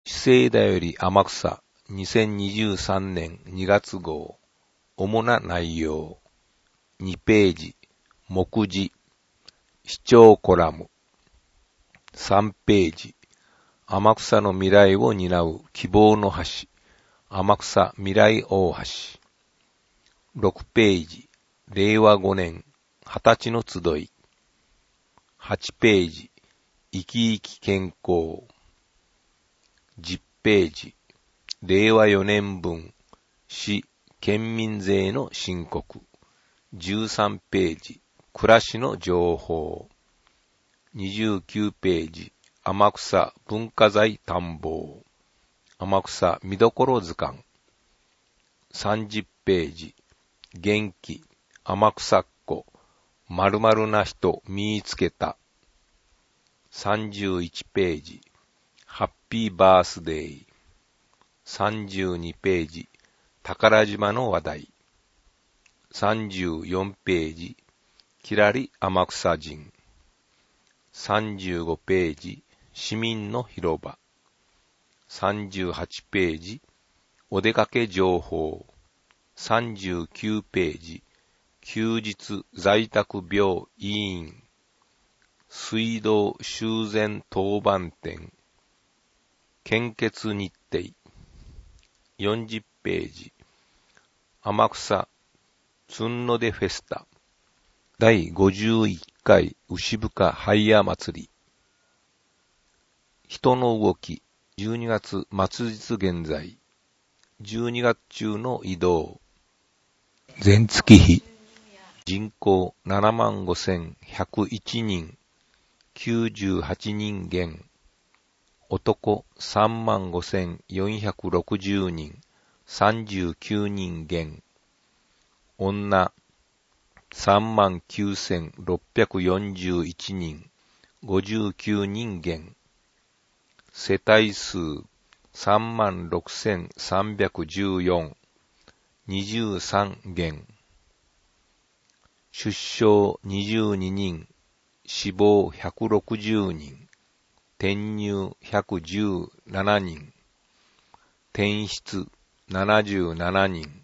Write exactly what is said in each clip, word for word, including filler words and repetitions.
資生だより天草にせんにじゅうさんねんにがつ号主な内容にページ目次視聴コラムさんページ天草の未来を担う希望の橋天草未来大橋ろくページれいわごねんはたちの集いはちページ生き生き健康じゅっページれいわよねんぶん市県民税の申告じゅうさんページ暮らしの情報にじゅうきゅうページ天草文化財探訪天草見どころ図鑑さんじゅっページ元気天草っ子〇〇な人見つけたさんじゅういちページハッピーバースデーさんじゅうにページ宝島の話題さんじゅうよんページきらり天草人さんじゅうごページ市民の広場さんじゅうはちページお出かけ情報さんじゅうきゅうページ休日在宅病委員水道修繕当番店献血日程よんじゅっページ天草つんのでフェスタだいごじゅういっかい牛深ハイヤー祭り人の動きじゅうにがつ末日現在じゅうにがつ中の移動前月比人口ななまんごせんひゃくいちにんきゅうじゅうはちにん減男さんまんごせんよんひゃくろくじゅうにんさんじゅうきゅうにん減女さんまんきゅうせんろっぴゃくよんじゅういちにんごじゅうきゅうにん減世帯数さんまんろくせんさんびゃくじゅうよんにじゅうさん減出生にじゅうににん死亡ひゃくろくじゅうにん転入ひゃくじゅうななにん転出ななじゅうななにん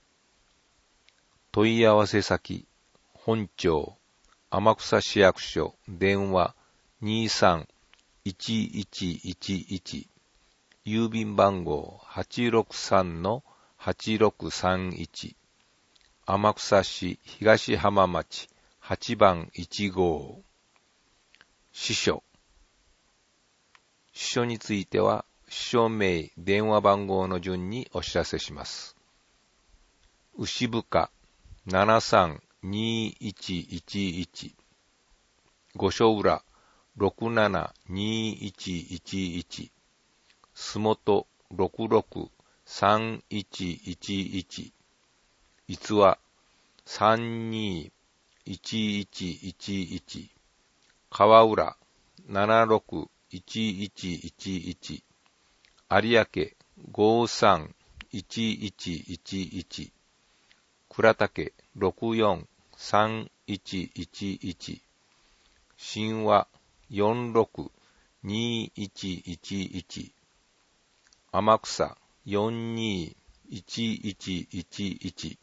問い合わせ先本庁天草市役所電話 にさんいちいちいちいち 郵便番号 はちろくさんのはちろくさんいち 天草市東浜町はちばんいちごう支所支所については支所名電話番号の順にお知らせします牛深ななさんにいちいちいち御所浦ろくななにいちいちいち洲本ろくろくさんいちいちいち逸話さんにいちいちいちいち川浦ななろくいちいちいちいち有明ごさんいちいちいちいち倉岳ろくよんさんいちいちいち新和よんろくにいちいちいち天草よんにいちいちいちいち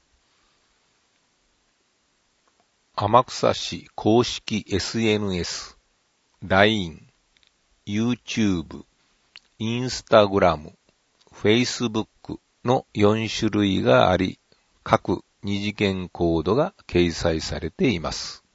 天草市公式 エスエヌエス、ライン、YouTube、Instagram、Facebook のよんしゅるいがあり、各二次元コードが掲載されています。